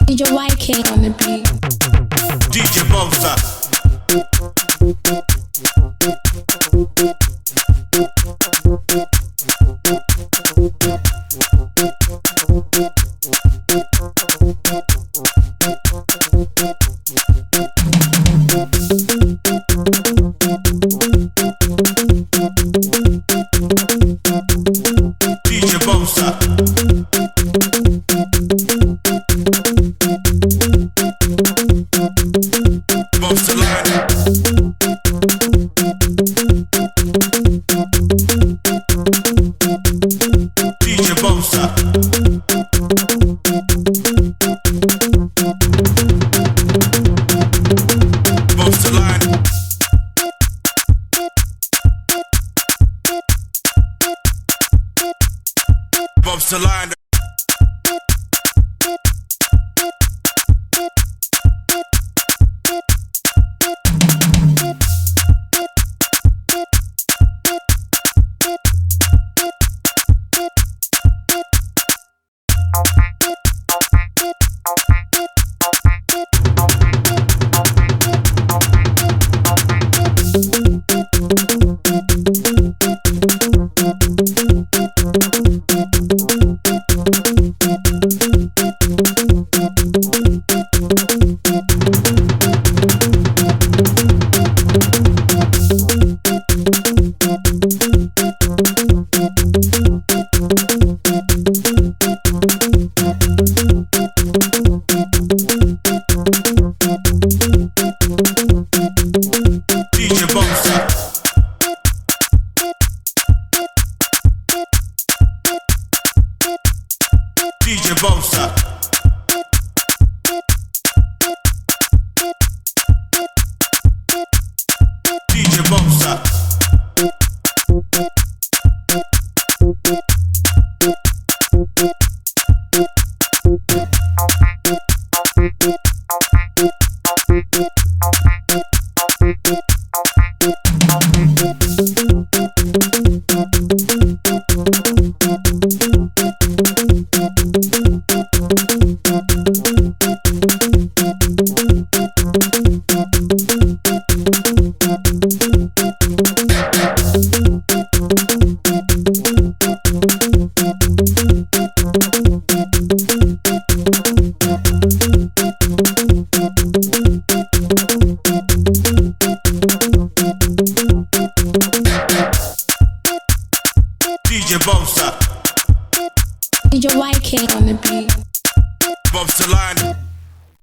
DJ YK on the beat. DJ Bouncer. DJ Bouncer. Bounce the line. DJ Bouncer. Bounce the line. Bounce the line. DJ Bouncer. DJ Bouncer. DJ Bouncer. DJ Bouncer. DJ YK on the beat. Bounce the line.